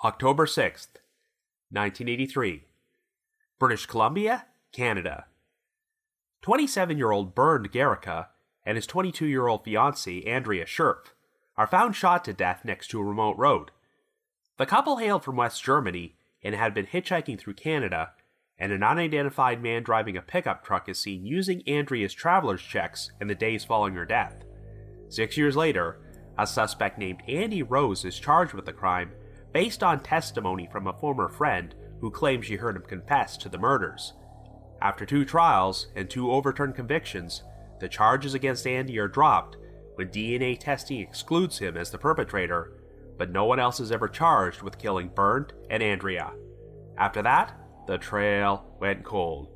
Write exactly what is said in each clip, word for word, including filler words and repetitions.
October sixth, nineteen eighty-three. British Columbia, Canada. twenty-seven-year-old Bernd Gericke and his twenty-two-year-old fiancée Andrea Schurf are found shot to death next to a remote road. The couple hailed from West Germany and had been hitchhiking through Canada, and an unidentified man driving a pickup truck is seen using Andrea's traveler's checks in the days following her death. Six years later, a suspect named Andy Rose is charged with the crime based on testimony from a former friend who claimed she heard him confess to the murders. After two trials and two overturned convictions, the charges against Andy are dropped when D N A testing excludes him as the perpetrator, but no one else is ever charged with killing Bernd and Andrea. After that, the trail went cold.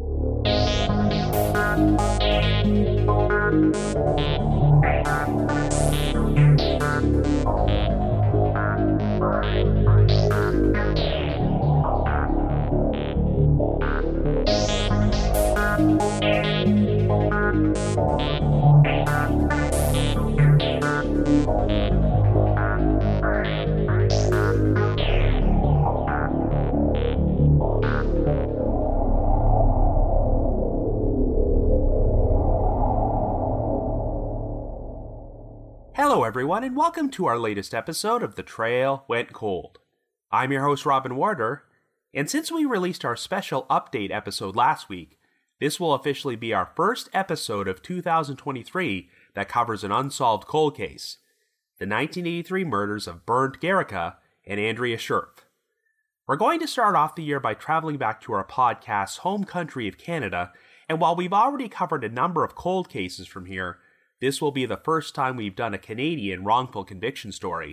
Hello everyone, and welcome to our latest episode of The Trail Went Cold. I'm your host Robin Warder, and since we released our special update episode last week, this will officially be our first episode of two thousand twenty-three that covers an unsolved cold case, the nineteen eighty-three murders of Bernd Gericke and Andrea Schurf. We're going to start off the year by traveling back to our podcast's home country of Canada, and while we've already covered a number of cold cases from here, this will be the first time we've done a Canadian wrongful conviction story.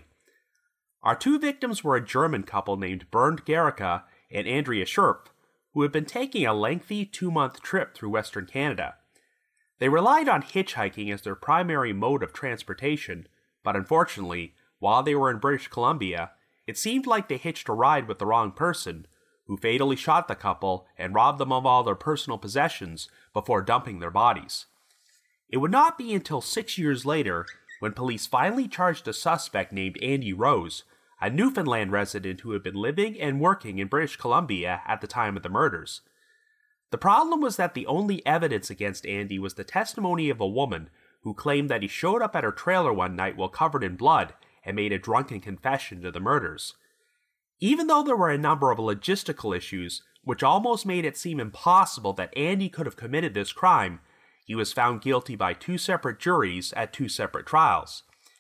Our two victims were a German couple named Bernd Gericke and Andrea Schurf, who had been taking a lengthy two-month trip through Western Canada. They relied on hitchhiking as their primary mode of transportation, but unfortunately, while they were in British Columbia, it seemed like they hitched a ride with the wrong person, who fatally shot the couple and robbed them of all their personal possessions before dumping their bodies. It would not be until six years later when police finally charged a suspect named Andy Rose, a Newfoundland resident who had been living and working in British Columbia at the time of the murders. The problem was that the only evidence against Andy was the testimony of a woman who claimed that he showed up at her trailer one night while covered in blood and made a drunken confession to the murders. Even though there were a number of logistical issues, which almost made it seem impossible that Andy could have committed this crime, he was found guilty by two separate juries at two separate trials.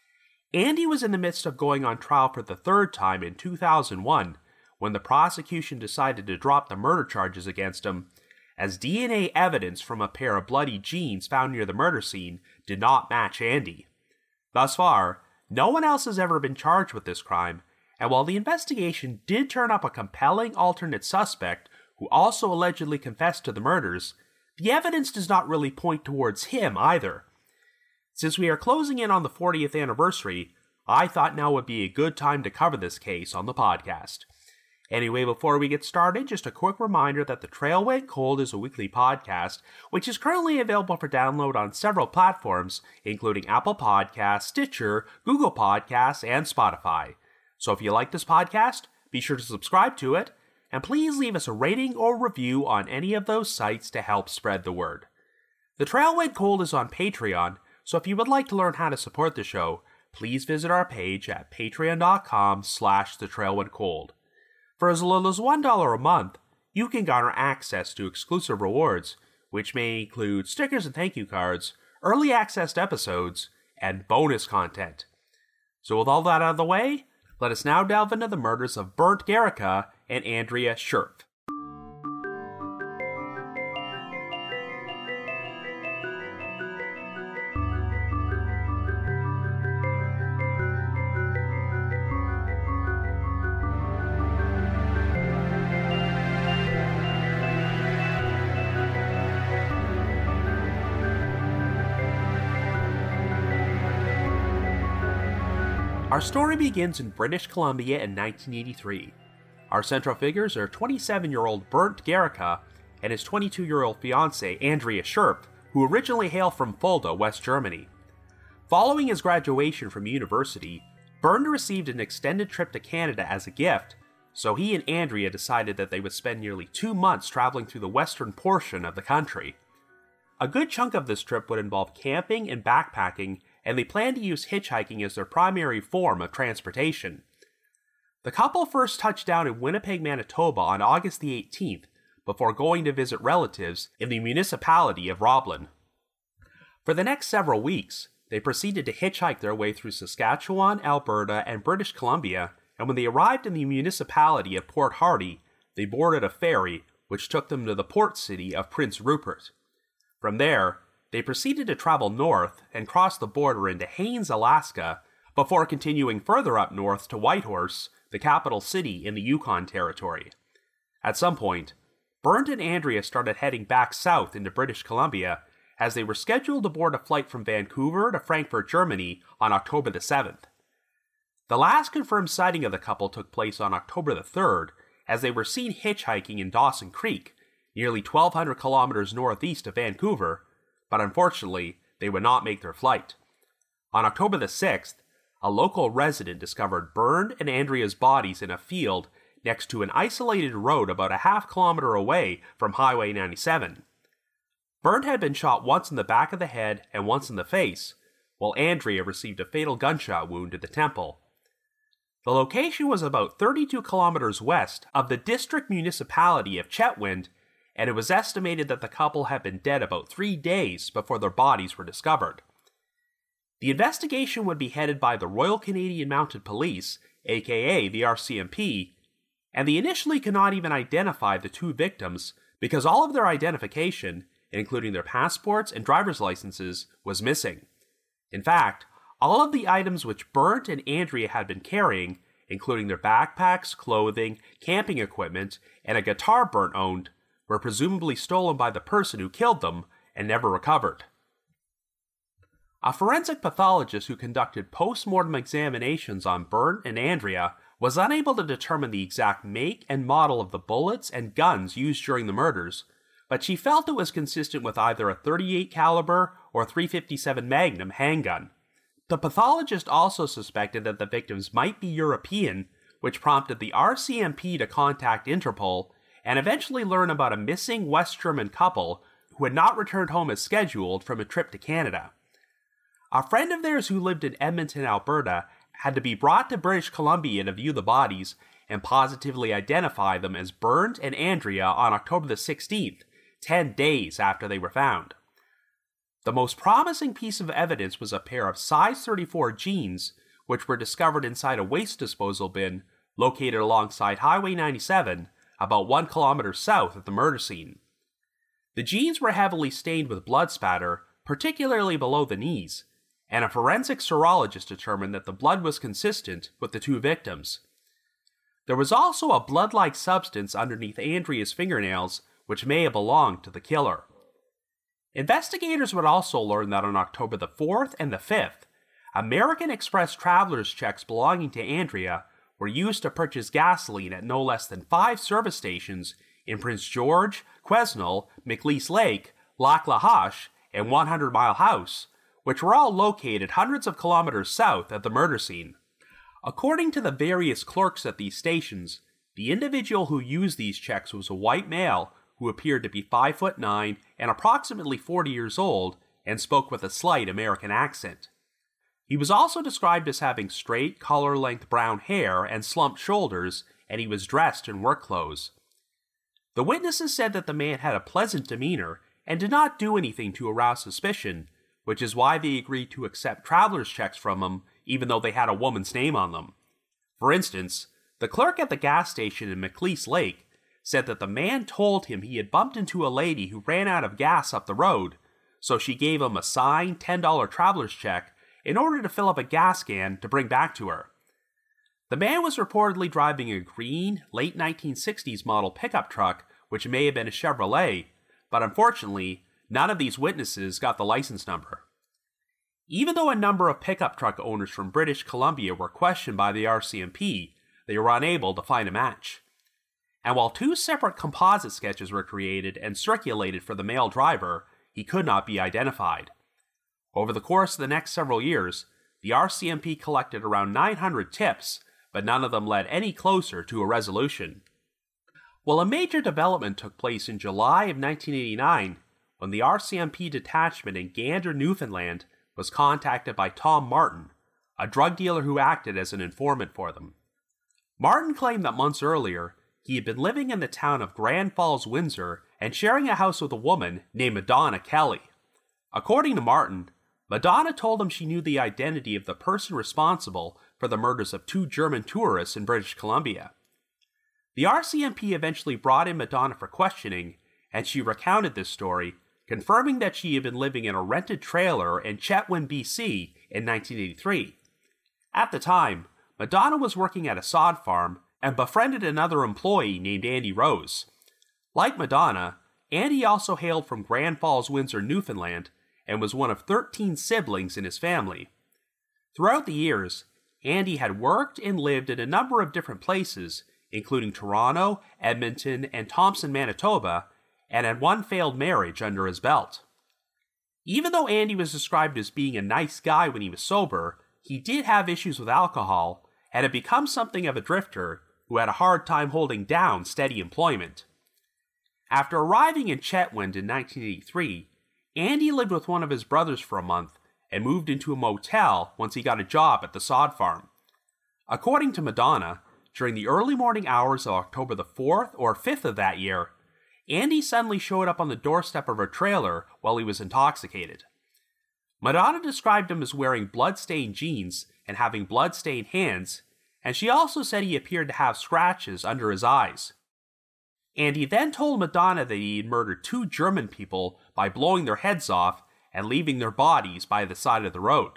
Andy was in the midst of going on trial for the third time in two thousand one when the prosecution decided to drop the murder charges against him, as D N A evidence from a pair of bloody jeans found near the murder scene did not match Andy. Thus far, no one else has ever been charged with this crime, and while the investigation did turn up a compelling alternate suspect who also allegedly confessed to the murders, the evidence does not really point towards him either. Since we are closing in on the fortieth anniversary, I thought now would be a good time to cover this case on the podcast. Anyway, before we get started, just a quick reminder that The Trail Went Cold is a weekly podcast, which is currently available for download on several platforms, including Apple Podcasts, Stitcher, Google Podcasts, and Spotify. So if you like this podcast, be sure to subscribe to it, and please leave us a rating or review on any of those sites to help spread the word. The Trail Went Cold is on Patreon, so if you would like to learn how to support the show, please visit our page at patreon.com slash the trail went cold. For as little as one dollar a month, you can garner access to exclusive rewards, which may include stickers and thank you cards, early access to episodes, and bonus content. So with all that out of the way, let us now delve into the murders of Bernd Gericke and Andrea Schurf. Our story begins in British Columbia in nineteen eighty-three. Our central figures are twenty-seven-year-old Bernd Gericke and his twenty-two-year-old fiancée Andrea Schurf, who originally hail from Fulda, West Germany. Following his graduation from university, Byrne received an extended trip to Canada as a gift, so he and Andrea decided that they would spend nearly two months traveling through the western portion of the country. A good chunk of this trip would involve camping and backpacking, and they planned to use hitchhiking as their primary form of transportation. The couple first touched down in Winnipeg, Manitoba on August the eighteenth, before going to visit relatives in the municipality of Roblin. For the next several weeks, they proceeded to hitchhike their way through Saskatchewan, Alberta, and British Columbia, and when they arrived in the municipality of Port Hardy, they boarded a ferry which took them to the port city of Prince Rupert. From there, they proceeded to travel north and cross the border into Haines, Alaska, before continuing further up north to Whitehorse, the capital city in the Yukon Territory. At some point, Byrne and Andrea started heading back south into British Columbia, as they were scheduled to board a flight from Vancouver to Frankfurt, Germany on October the seventh. The last confirmed sighting of the couple took place on October the third, as they were seen hitchhiking in Dawson Creek, nearly twelve hundred kilometers northeast of Vancouver, but unfortunately, they would not make their flight. On October the sixth, a local resident discovered Byrne and Andrea's bodies in a field next to an isolated road about a half kilometer away from Highway ninety-seven. Byrne had been shot once in the back of the head and once in the face, while Andrea received a fatal gunshot wound to the temple. The location was about thirty-two kilometers west of the district municipality of Chetwynd, and it was estimated that the couple had been dead about three days before their bodies were discovered. The investigation would be headed by the Royal Canadian Mounted Police, aka the R C M P, and they initially could not even identify the two victims because all of their identification, including their passports and driver's licenses, was missing. In fact, all of the items which Byrne and Andrea had been carrying, including their backpacks, clothing, camping equipment, and a guitar Byrne owned, were presumably stolen by the person who killed them and never recovered. A forensic pathologist who conducted post-mortem examinations on Byrne and Andrea was unable to determine the exact make and model of the bullets and guns used during the murders, but she felt it was consistent with either a thirty-eight caliber or three fifty-seven Magnum handgun. The pathologist also suspected that the victims might be European, which prompted the R C M P to contact Interpol and eventually learn about a missing West German couple who had not returned home as scheduled from a trip to Canada. A friend of theirs who lived in Edmonton, Alberta, had to be brought to British Columbia to view the bodies and positively identify them as Byrne and Andrea on October the sixteenth, ten days after they were found. The most promising piece of evidence was a pair of size thirty-four jeans, which were discovered inside a waste disposal bin located alongside Highway ninety-seven, about one kilometer south of the murder scene. The jeans were heavily stained with blood spatter, particularly below the knees, and a forensic serologist determined that the blood was consistent with the two victims. There was also a blood-like substance underneath Andrea's fingernails, which may have belonged to the killer. Investigators would also learn that on October the fourth and the fifth, American Express traveler's checks belonging to Andrea were used to purchase gasoline at no less than five service stations in Prince George, Quesnel, McLeese Lake, Lac La Hache, and one hundred Mile House, which were all located hundreds of kilometers south of the murder scene. According to the various clerks at these stations, the individual who used these checks was a white male who appeared to be five foot nine and approximately forty years old and spoke with a slight American accent. He was also described as having straight, collar-length brown hair and slumped shoulders, and he was dressed in work clothes. The witnesses said that the man had a pleasant demeanor and did not do anything to arouse suspicion, which is why they agreed to accept traveler's checks from him even though they had a woman's name on them. For instance, the clerk at the gas station in McLeese Lake said that the man told him he had bumped into a lady who ran out of gas up the road, so she gave him a signed ten dollar traveler's check in order to fill up a gas can to bring back to her. The man was reportedly driving a green, late nineteen sixties model pickup truck, which may have been a Chevrolet, but unfortunately, none of these witnesses got the license number. Even though a number of pickup truck owners from British Columbia were questioned by the R C M P, they were unable to find a match. And while two separate composite sketches were created and circulated for the male driver, he could not be identified. Over the course of the next several years, the R C M P collected around nine hundred tips, but none of them led any closer to a resolution. Well, a major development took place in July of nineteen eighty-nine when the R C M P detachment in Gander, Newfoundland was contacted by Tom Martin, a drug dealer who acted as an informant for them. Martin claimed that months earlier, he had been living in the town of Grand Falls, Windsor, and sharing a house with a woman named Madonna Kelly. According to Martin, Madonna told him she knew the identity of the person responsible for the murders of two German tourists in British Columbia. The R C M P eventually brought in Madonna for questioning, and she recounted this story, confirming that she had been living in a rented trailer in Chetwynd, B C in nineteen eighty-three. At the time, Madonna was working at a sod farm and befriended another employee named Andy Rose. Like Madonna, Andy also hailed from Grand Falls, Windsor, Newfoundland, and was one of thirteen siblings in his family. Throughout the years, Andy had worked and lived in a number of different places, including Toronto, Edmonton, and Thompson, Manitoba, and had one failed marriage under his belt. Even though Andy was described as being a nice guy when he was sober, he did have issues with alcohol and had become something of a drifter who had a hard time holding down steady employment. After arriving in Chetwynd in nineteen eighty-three, Andy lived with one of his brothers for a month and moved into a motel once he got a job at the sod farm. According to Madonna, during the early morning hours of October the fourth or fifth of that year, Andy suddenly showed up on the doorstep of her trailer while he was intoxicated. Madonna described him as wearing blood-stained jeans and having blood-stained hands, and she also said he appeared to have scratches under his eyes. Andy then told Madonna that he had murdered two German people by blowing their heads off and leaving their bodies by the side of the road.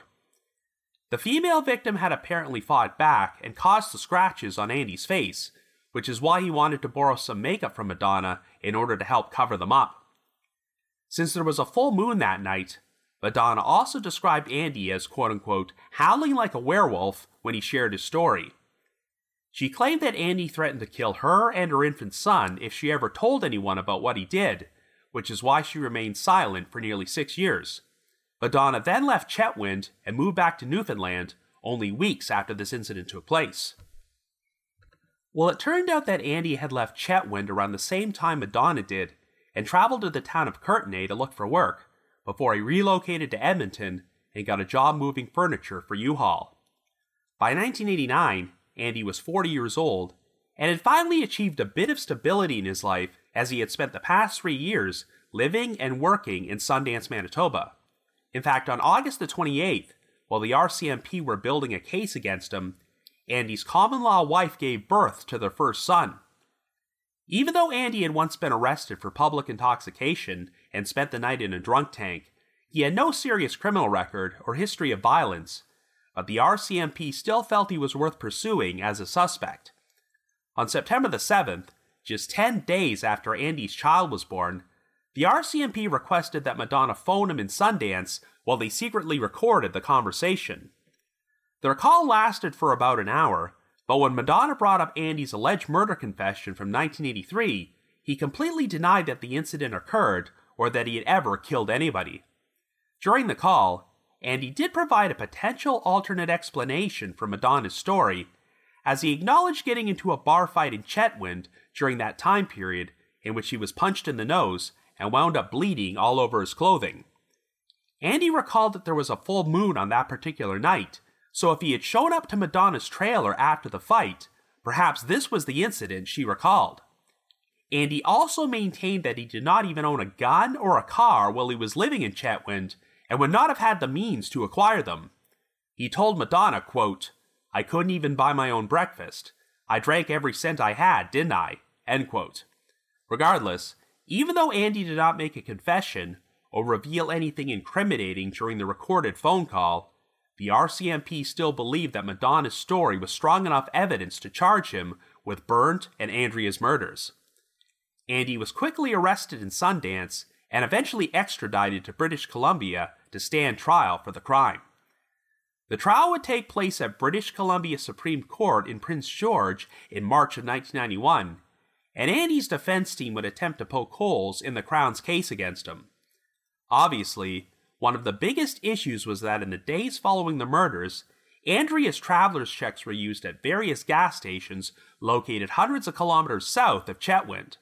The female victim had apparently fought back and caused the scratches on Andy's face, which is why he wanted to borrow some makeup from Madonna in order to help cover them up. Since there was a full moon that night, Madonna also described Andy as quote-unquote howling like a werewolf when he shared his story. She claimed that Andy threatened to kill her and her infant son if she ever told anyone about what he did, which is why she remained silent for nearly six years. Madonna then left Chetwynd and moved back to Newfoundland only weeks after this incident took place. Well, it turned out that Andy had left Chetwynd around the same time Madonna did and traveled to the town of Courtenay to look for work, before he relocated to Edmonton and got a job moving furniture for U-Haul. By nineteen eighty-nine, Andy was forty years old and had finally achieved a bit of stability in his life as he had spent the past three years living and working in Sundance, Manitoba. In fact, on August the twenty-eighth, while the R C M P were building a case against him, Andy's common-law wife gave birth to their first son. Even though Andy had once been arrested for public intoxication and spent the night in a drunk tank, he had no serious criminal record or history of violence, but the R C M P still felt he was worth pursuing as a suspect. On September the seventh, just ten days after Andy's child was born, the R C M P requested that Madonna phone him in Sundance while they secretly recorded the conversation. Their call lasted for about an hour, but when Madonna brought up Andy's alleged murder confession from nineteen eighty-three, he completely denied that the incident occurred or that he had ever killed anybody. During the call, Andy did provide a potential alternate explanation for Madonna's story, as he acknowledged getting into a bar fight in Chetwynd during that time period in which he was punched in the nose and wound up bleeding all over his clothing. Andy recalled that there was a full moon on that particular night, so if he had shown up to Madonna's trailer after the fight, perhaps this was the incident she recalled. Andy also maintained that he did not even own a gun or a car while he was living in Chetwynd and would not have had the means to acquire them. He told Madonna, quote, "I couldn't even buy my own breakfast. I drank every cent I had, didn't I?" End quote. Regardless, even though Andy did not make a confession or reveal anything incriminating during the recorded phone call, the R C M P still believed that Madonna's story was strong enough evidence to charge him with Bernd and Andrea's murders. Andy was quickly arrested in Sundance and eventually extradited to British Columbia to stand trial for the crime. The trial would take place at British Columbia Supreme Court in Prince George in March of nineteen ninety-one, and Andy's defense team would attempt to poke holes in the Crown's case against him. Obviously, one of the biggest issues was that in the days following the murders, Andrea's traveler's checks were used at various gas stations located hundreds of kilometers south of Chetwynd.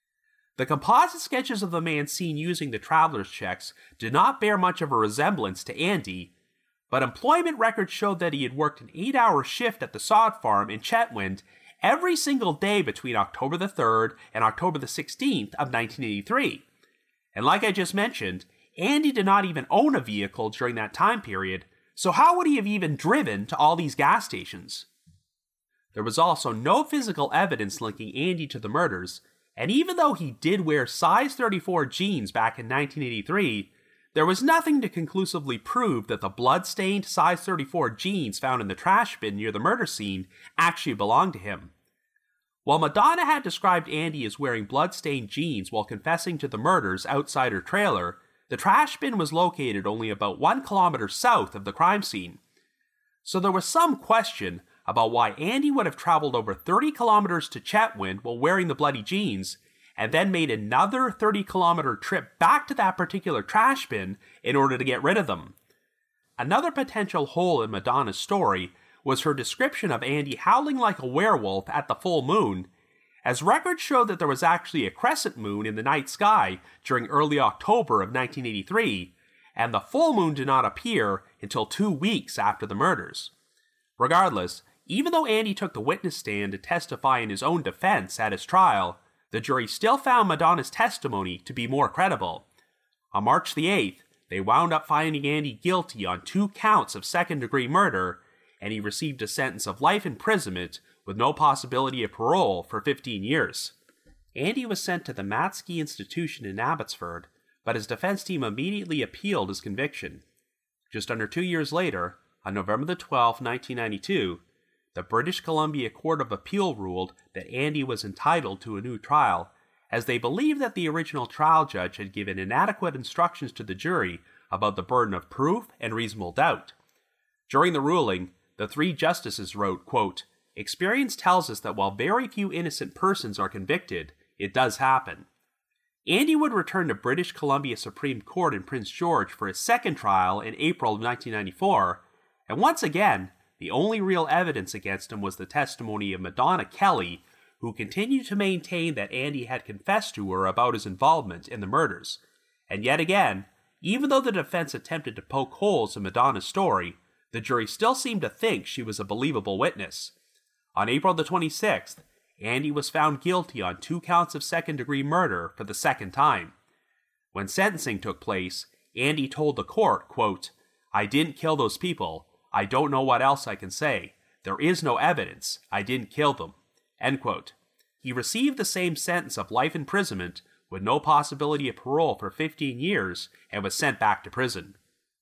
The composite sketches of the man seen using the traveler's checks did not bear much of a resemblance to Andy, but employment records showed that he had worked an eight-hour shift at the sod farm in Chetwynd every single day between October the third and October the sixteenth of nineteen eighty-three. And like I just mentioned, Andy did not even own a vehicle during that time period, so how would he have even driven to all these gas stations? There was also no physical evidence linking Andy to the murders, and even though he did wear size thirty-four jeans back in nineteen eighty-three, there was nothing to conclusively prove that the blood-stained size thirty-four jeans found in the trash bin near the murder scene actually belonged to him. While Madonna had described Andy as wearing blood-stained jeans while confessing to the murders outside her trailer, the trash bin was located only about one kilometer south of the crime scene. So there was some question about why Andy would have traveled over thirty kilometers to Chetwynd while wearing the bloody jeans, and then made another thirty kilometer trip back to that particular trash bin in order to get rid of them. Another potential hole in Madonna's story was her description of Andy howling like a werewolf at the full moon, as records show that there was actually a crescent moon in the night sky during early October of nineteen eighty-three, and the full moon did not appear until two weeks after the murders. Regardless, even though Andy took the witness stand to testify in his own defense at his trial, the jury still found Madonna's testimony to be more credible. On March the eighth, they wound up finding Andy guilty on two counts of second-degree murder, and he received a sentence of life imprisonment with no possibility of parole for fifteen years. Andy was sent to the Matsky Institution in Abbotsford, but his defense team immediately appealed his conviction. Just under two years later, on November the twelfth, nineteen ninety-two, the British Columbia Court of Appeal ruled that Andy was entitled to a new trial, as they believed that the original trial judge had given inadequate instructions to the jury about the burden of proof and reasonable doubt. During the ruling, the three justices wrote, quote, "Experience tells us that while very few innocent persons are convicted, it does happen." Andy would return to British Columbia Supreme Court in Prince George for his second trial in April of nineteen ninety-four, and once again, the only real evidence against him was the testimony of Madonna Kelly, who continued to maintain that Andy had confessed to her about his involvement in the murders. And yet again, even though the defense attempted to poke holes in Madonna's story, the jury still seemed to think she was a believable witness. On April the twenty-sixth, Andy was found guilty on two counts of second-degree murder for the second time. When sentencing took place, Andy told the court, quote, "I didn't kill those people. I don't know what else I can say. There is no evidence. I didn't kill them." End quote. He received the same sentence of life imprisonment with no possibility of parole for fifteen years and was sent back to prison.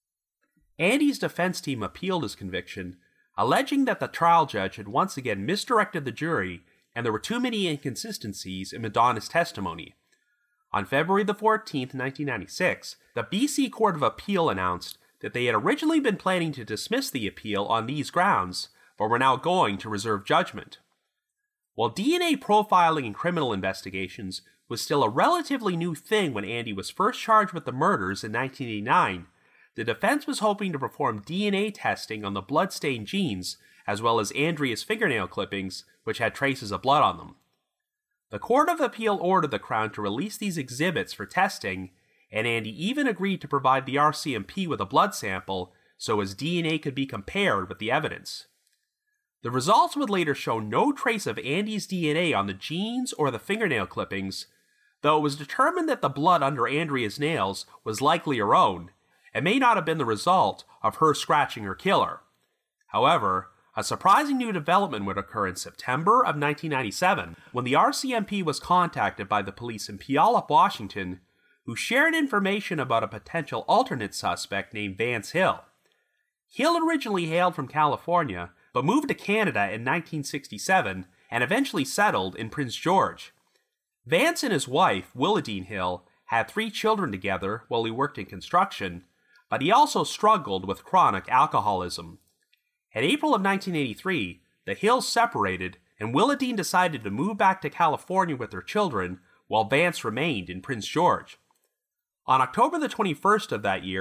Andy's defense team appealed his conviction, alleging that the trial judge had once again misdirected the jury and there were too many inconsistencies in Madonna's testimony. On February the fourteenth, nineteen ninety-six, the B C Court of Appeal announced that they had originally been planning to dismiss the appeal on these grounds, but were now going to reserve judgment. While D N A profiling in criminal investigations was still a relatively new thing when Andy was first charged with the murders in nineteen eighty-nine, the defense was hoping to perform D N A testing on the blood-stained jeans, as well as Andrea's fingernail clippings, which had traces of blood on them. The Court of Appeal ordered the Crown to release these exhibits for testing, and Andy even agreed to provide the R C M P with a blood sample so his D N A could be compared with the evidence. The results would later show no trace of Andy's D N A on the jeans or the fingernail clippings, though it was determined that the blood under Andrea's nails was likely her own, and may not have been the result of her scratching her killer. However, a surprising new development would occur in September of nineteen ninety-seven, when the R C M P was contacted by the police in Puyallup, Washington, who shared information about a potential alternate suspect named Vance Hill. Hill originally hailed from California, but moved to Canada in nineteen sixty-seven and eventually settled in Prince George. Vance and his wife, Willadine Hill, had three children together while he worked in construction, but he also struggled with chronic alcoholism. In April of nineteen eighty-three, the Hills separated, and Willadine decided to move back to California with their children, while Vance remained in Prince George. On October the twenty-first of that year,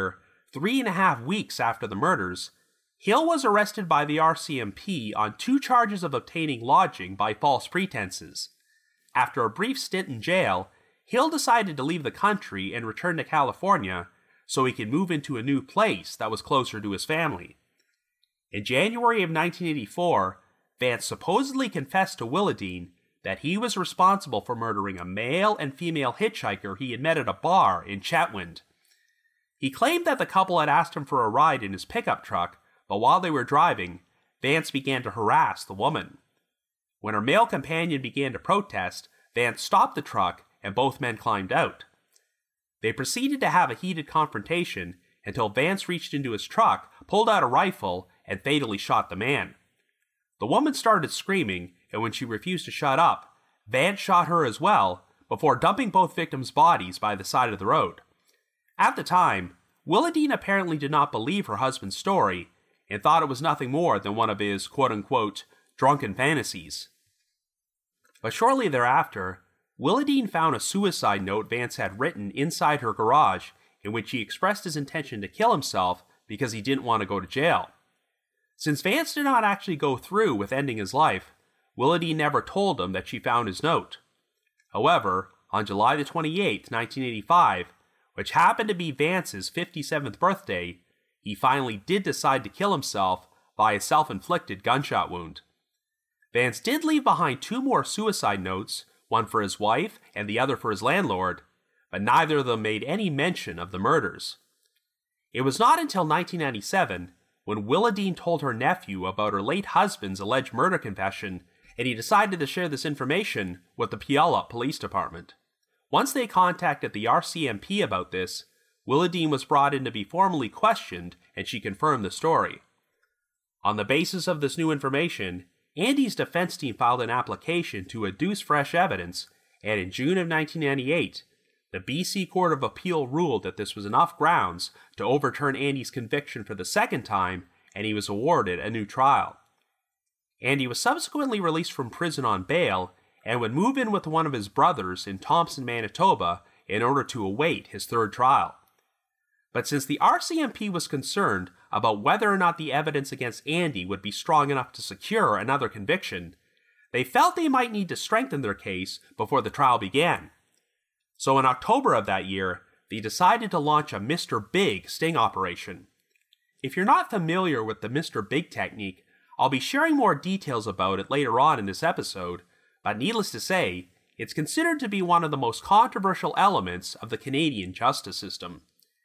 three and a half weeks after the murders, Hill was arrested by the R C M P on two charges of obtaining lodging by false pretenses. After a brief stint in jail, Hill decided to leave the country and return to California so he could move into a new place that was closer to his family. In January of nineteen eighty-four, Vance supposedly confessed to Willideen that he was responsible for murdering a male and female hitchhiker he had met at a bar in Chetwynd. He claimed that the couple had asked him for a ride in his pickup truck, but while they were driving, Vance began to harass the woman. When her male companion began to protest, Vance stopped the truck and both men climbed out. They proceeded to have a heated confrontation until Vance reached into his truck, pulled out a rifle, and fatally shot the man. The woman started screaming, and when she refused to shut up, Vance shot her as well, before dumping both victims' bodies by the side of the road. At the time, Willideen apparently did not believe her husband's story, and thought it was nothing more than one of his quote-unquote drunken fantasies. But shortly thereafter, Willideen found a suicide note Vance had written inside her garage in which he expressed his intention to kill himself because he didn't want to go to jail. Since Vance did not actually go through with ending his life, Willideen never told him that she found his note. However, on July the twenty-eighth, nineteen eighty-five, which happened to be Vance's fifty-seventh birthday, he finally did decide to kill himself by a self-inflicted gunshot wound. Vance did leave behind two more suicide notes, one for his wife and the other for his landlord, but neither of them made any mention of the murders. It was not until nineteen ninety-seven, when Willideen told her nephew about her late husband's alleged murder confession, and he decided to share this information with the Puyallup Police Department. Once they contacted the R C M P about this, Willideen was brought in to be formally questioned, and she confirmed the story. On the basis of this new information, Andy's defense team filed an application to adduce fresh evidence, and in June of nineteen ninety-eight, the B C Court of Appeal ruled that this was enough grounds to overturn Andy's conviction for the second time, and he was awarded a new trial. Andy was subsequently released from prison on bail, and would move in with one of his brothers in Thompson, Manitoba, in order to await his third trial. But since the R C M P was concerned about whether or not the evidence against Andy would be strong enough to secure another conviction, they felt they might need to strengthen their case before the trial began. So in October of that year, they decided to launch a Mister Big sting operation. If you're not familiar with the Mister Big technique, I'll be sharing more details about it later on in this episode, but needless to say, it's considered to be one of the most controversial elements of the Canadian justice system.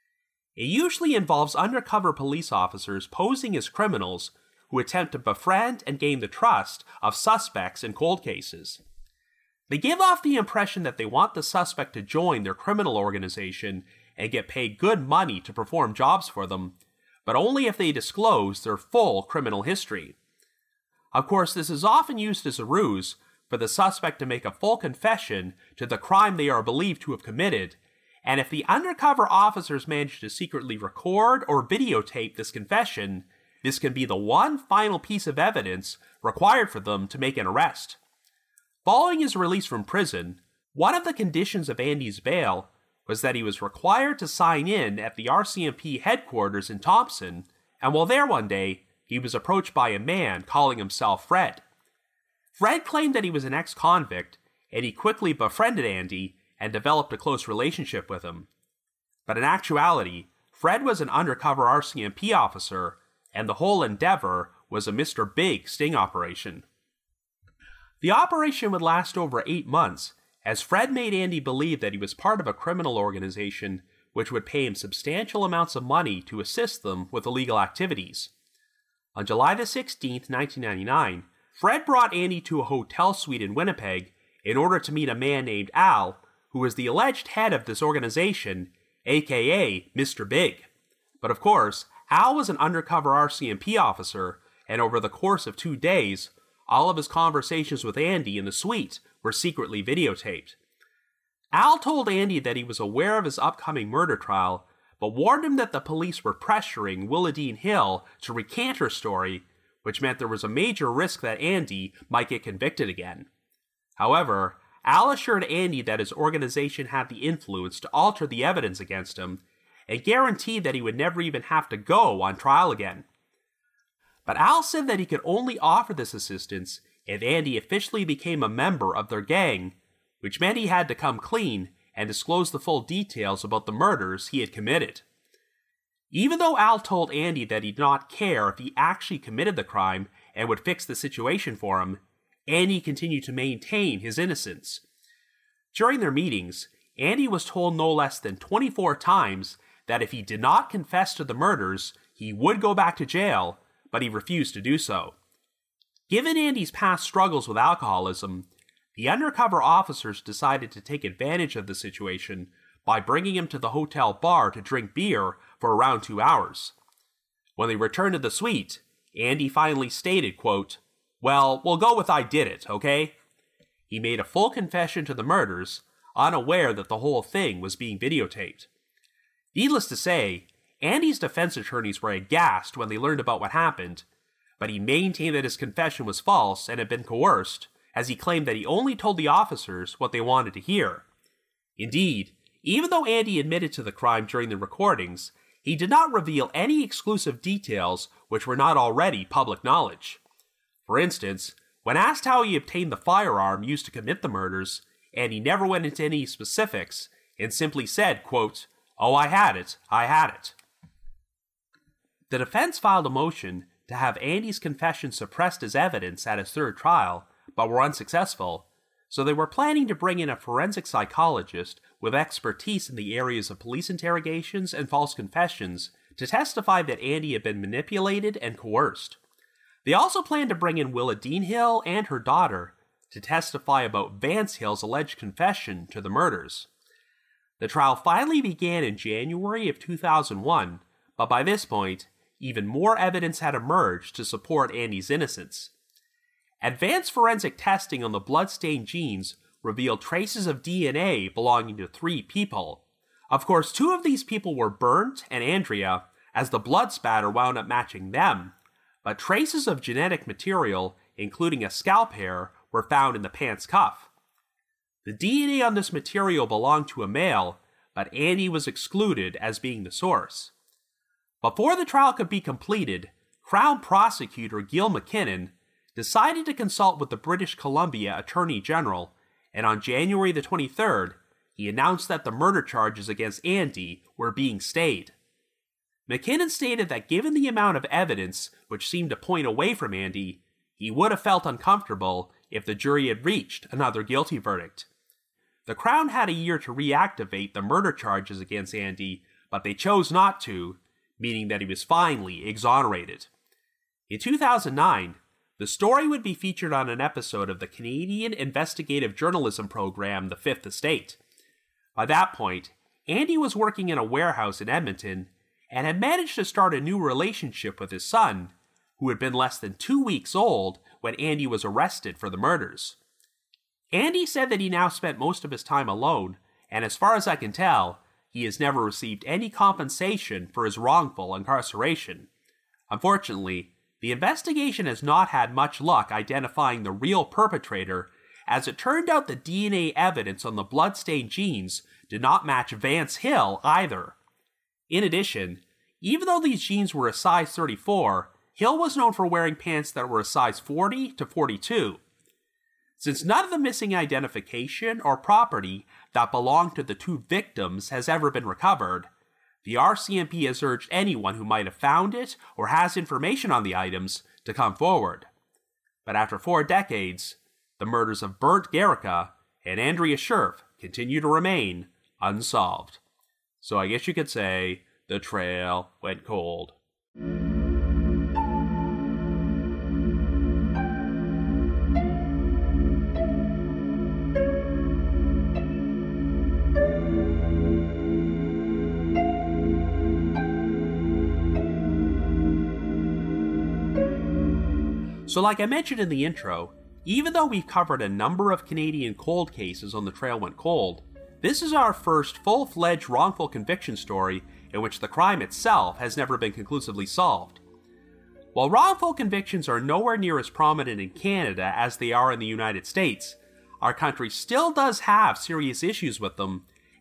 It usually involves undercover police officers posing as criminals who attempt to befriend and gain the trust of suspects in cold cases. They give off the impression that they want the suspect to join their criminal organization and get paid good money to perform jobs for them, but only if they disclose their full criminal history. Of course, this is often used as a ruse for the suspect to make a full confession to the crime they are believed to have committed, and if the undercover officers manage to secretly record or videotape this confession, this can be the one final piece of evidence required for them to make an arrest. Following his release from prison, one of the conditions of Andy's bail was that he was required to sign in at the R C M P headquarters in Thompson, and while there one day, he was approached by a man calling himself Fred. Fred claimed that he was an ex-convict, and he quickly befriended Andy and developed a close relationship with him. But in actuality, Fred was an undercover R C M P officer, and the whole endeavor was a Mister Big sting operation. The operation would last over eight months, as Fred made Andy believe that he was part of a criminal organization which would pay him substantial amounts of money to assist them with illegal activities. On July the sixteenth, nineteen ninety-nine, Fred brought Andy to a hotel suite in Winnipeg in order to meet a man named Al, who was the alleged head of this organization, aka Mister Big. But of course, Al was an undercover R C M P officer, and over the course of two days, all of his conversations with Andy in the suite were secretly videotaped. Al told Andy that he was aware of his upcoming murder trial, but warned him that the police were pressuring Willideen Hill to recant her story, which meant there was a major risk that Andy might get convicted again. However, Al assured Andy that his organization had the influence to alter the evidence against him, and guaranteed that he would never even have to go on trial again. But Al said that he could only offer this assistance if Andy officially became a member of their gang, which meant he had to come clean and disclose the full details about the murders he had committed. Even though Al told Andy that he did not care if he actually committed the crime and would fix the situation for him, Andy continued to maintain his innocence. During their meetings, Andy was told no less than twenty-four times that if he did not confess to the murders, he would go back to jail, but he refused to do so. Given Andy's past struggles with alcoholism, the undercover officers decided to take advantage of the situation by bringing him to the hotel bar to drink beer for around two hours. When they returned to the suite, Andy finally stated, quote, "Well, we'll go with I did it, okay?" He made a full confession to the murders, unaware that the whole thing was being videotaped. Needless to say, Andy's defense attorneys were aghast when they learned about what happened, but he maintained that his confession was false and had been coerced, as he claimed that he only told the officers what they wanted to hear. Indeed, even though Andy admitted to the crime during the recordings, he did not reveal any exclusive details which were not already public knowledge. For instance, when asked how he obtained the firearm used to commit the murders, Andy never went into any specifics and simply said, quote, "Oh, I had it, I had it." The defense filed a motion to have Andy's confession suppressed as evidence at his third trial, but were unsuccessful, so they were planning to bring in a forensic psychologist with expertise in the areas of police interrogations and false confessions to testify that Andy had been manipulated and coerced. They also planned to bring in Willa Dean Hill and her daughter to testify about Vance Hill's alleged confession to the murders. The trial finally began in January of two thousand one, but by this point, even more evidence had emerged to support Andy's innocence. Advanced forensic testing on the bloodstained genes revealed traces of D N A belonging to three people. Of course, two of these people were Bernd and Andrea, as the blood spatter wound up matching them, but traces of genetic material, including a scalp hair, were found in the pants cuff. The D N A on this material belonged to a male, but Andy was excluded as being the source. Before the trial could be completed, Crown Prosecutor Gil McKinnon decided to consult with the British Columbia Attorney General, and on January the twenty-third, he announced that the murder charges against Andy were being stayed. McKinnon stated that given the amount of evidence which seemed to point away from Andy, he would have felt uncomfortable if the jury had reached another guilty verdict. The Crown had a year to reactivate the murder charges against Andy, but they chose not to, meaning that he was finally exonerated. In two thousand nine, the story would be featured on an episode of the Canadian investigative journalism program The Fifth Estate. By that point, Andy was working in a warehouse in Edmonton and had managed to start a new relationship with his son, who had been less than two weeks old when Andy was arrested for the murders. Andy said that he now spent most of his time alone, and as far as I can tell, he has never received any compensation for his wrongful incarceration. Unfortunately, the investigation has not had much luck identifying the real perpetrator, as it turned out the D N A evidence on the bloodstained genes did not match Vance Hill either. In addition, even though these genes were a size thirty-four, Hill was known for wearing pants that were a size forty to forty-two. Since none of the missing identification or property that belonged to the two victims has ever been recovered, the R C M P has urged anyone who might have found it or has information on the items to come forward. But after four decades, the murders of Bernd Gerica and Andrea Scherf continue to remain unsolved. So I guess you could say the trail went cold. So like I mentioned in the intro, even though we've covered a number of Canadian cold cases on The Trail Went Cold, this is our first full-fledged wrongful conviction story in which the crime itself has never been conclusively solved. While wrongful convictions are nowhere near as prominent in Canada as they are in the United States, our country still does have serious issues with them,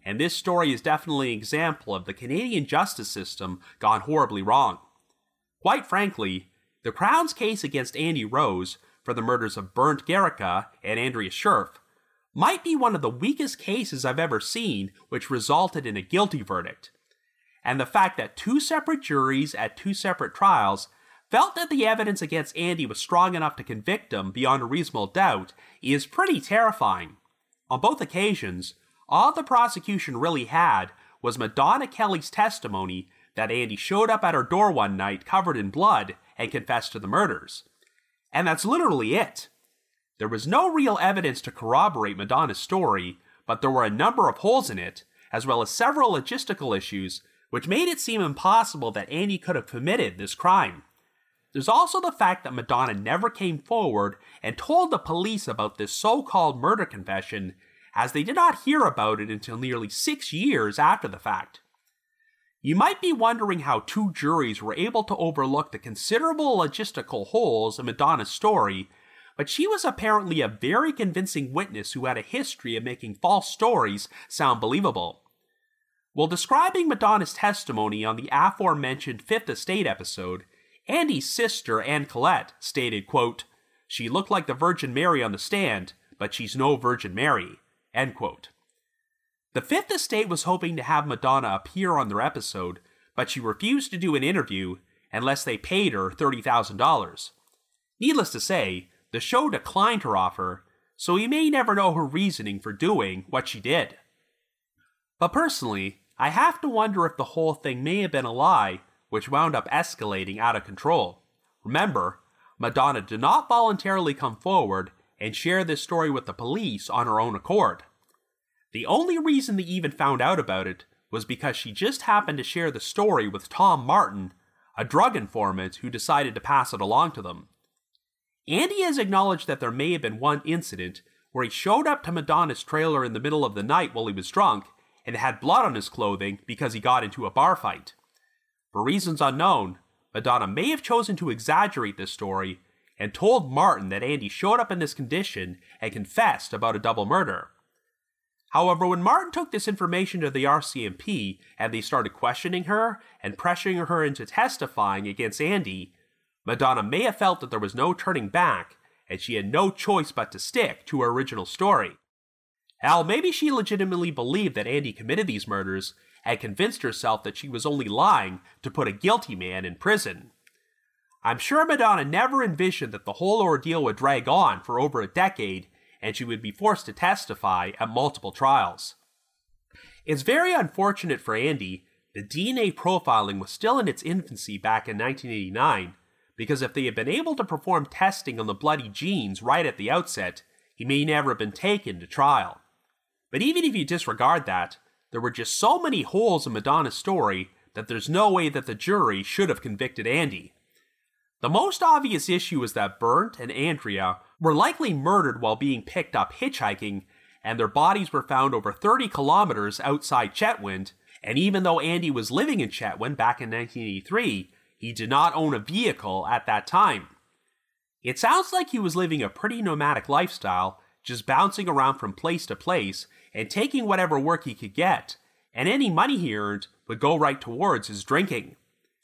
and this story is definitely an example of the Canadian justice system gone horribly wrong. Quite frankly, the Crown's case against Andy Rose for the murders of Bernd Gerica and Andrea Scherf might be one of the weakest cases I've ever seen which resulted in a guilty verdict. And the fact that two separate juries at two separate trials felt that the evidence against Andy was strong enough to convict him beyond a reasonable doubt is pretty terrifying. On both occasions, all the prosecution really had was Madonna Kelly's testimony that Andy showed up at her door one night covered in blood and confessed to the murders. And that's literally it. There was no real evidence to corroborate Madonna's story, but there were a number of holes in it, as well as several logistical issues, which made it seem impossible that Andy could have committed this crime. There's also the fact that Madonna never came forward and told the police about this so-called murder confession, as they did not hear about it until nearly six years after the fact. You might be wondering how two juries were able to overlook the considerable logistical holes in Madonna's story, but she was apparently a very convincing witness who had a history of making false stories sound believable. While describing Madonna's testimony on the aforementioned Fifth Estate episode, Andy's sister, Anne Collette, stated, quote, "She looked like the Virgin Mary on the stand, but she's no Virgin Mary," end quote. The Fifth Estate was hoping to have Madonna appear on their episode, but she refused to do an interview unless they paid her thirty thousand dollars. Needless to say, the show declined her offer, so we may never know her reasoning for doing what she did. But personally, I have to wonder if the whole thing may have been a lie, which wound up escalating out of control. Remember, Madonna did not voluntarily come forward and share this story with the police on her own accord. The only reason they even found out about it was because she just happened to share the story with Tom Martin, a drug informant who decided to pass it along to them. Andy has acknowledged that there may have been one incident where he showed up to Madonna's trailer in the middle of the night while he was drunk and had blood on his clothing because he got into a bar fight. For reasons unknown, Madonna may have chosen to exaggerate this story and told Martin that Andy showed up in this condition and confessed about a double murder. However, when Martin took this information to the R C M P and they started questioning her and pressuring her into testifying against Andy, Madonna may have felt that there was no turning back and she had no choice but to stick to her original story. Hell, maybe she legitimately believed that Andy committed these murders and convinced herself that she was only lying to put a guilty man in prison. I'm sure Madonna never envisioned that the whole ordeal would drag on for over a decade and she would be forced to testify at multiple trials. It's very unfortunate for Andy that D N A profiling was still in its infancy back in nineteen eighty-nine, because if they had been able to perform testing on the bloody genes right at the outset, he may never have been taken to trial. But even if you disregard that, there were just so many holes in Madonna's story that there's no way that the jury should have convicted Andy. The most obvious issue is that Bernd and Andrea were likely murdered while being picked up hitchhiking, and their bodies were found over thirty kilometers outside Chetwynd, and even though Andy was living in Chetwynd back in nineteen eighty-three, he did not own a vehicle at that time. It sounds like he was living a pretty nomadic lifestyle, just bouncing around from place to place and taking whatever work he could get, and any money he earned would go right towards his drinking.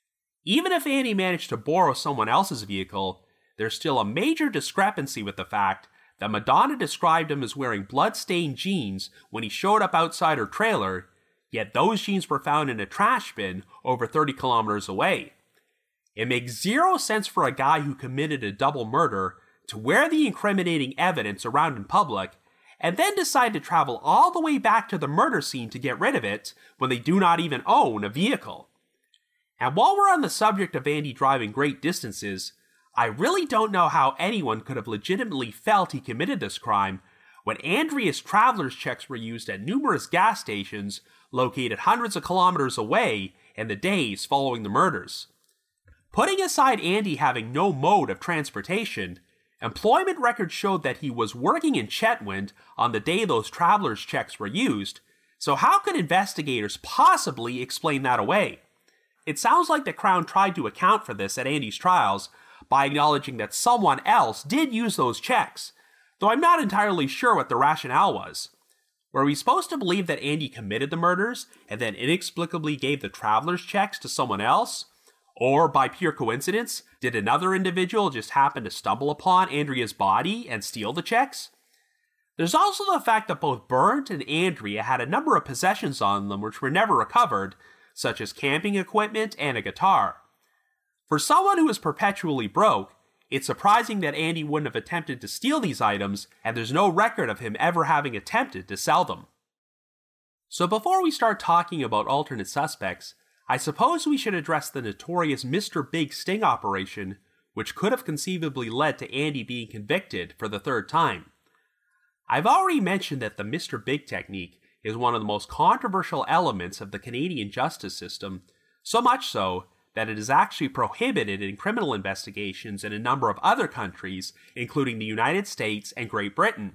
Even if Andy managed to borrow someone else's vehicle, there's still a major discrepancy with the fact that Madonna described him as wearing blood-stained jeans when he showed up outside her trailer, yet those jeans were found in a trash bin over thirty kilometers away. It makes zero sense for a guy who committed a double murder to wear the incriminating evidence around in public and then decide to travel all the way back to the murder scene to get rid of it when they do not even own a vehicle. And while we're on the subject of Andy driving great distances, I really don't know how anyone could have legitimately felt he committed this crime when Andrea's traveler's checks were used at numerous gas stations located hundreds of kilometers away in the days following the murders. Putting aside Andy having no mode of transportation, employment records showed that he was working in Chetwynd on the day those traveler's checks were used, so how could investigators possibly explain that away? It sounds like the Crown tried to account for this at Andy's trials by acknowledging that someone else did use those checks, though I'm not entirely sure what the rationale was. Were we supposed to believe that Andy committed the murders and then inexplicably gave the traveler's checks to someone else? Or, by pure coincidence, did another individual just happen to stumble upon Andrea's body and steal the checks? There's also the fact that both Burns and Andrea had a number of possessions on them which were never recovered, such as camping equipment and a guitar. For someone who is perpetually broke, it's surprising that Andy wouldn't have attempted to steal these items, and there's no record of him ever having attempted to sell them. So before we start talking about alternate suspects, I suppose we should address the notorious Mister Big sting operation, which could have conceivably led to Andy being convicted for the third time. I've already mentioned that the Mister Big technique is one of the most controversial elements of the Canadian justice system, so much so that it is actually prohibited in criminal investigations in a number of other countries, including the United States and Great Britain.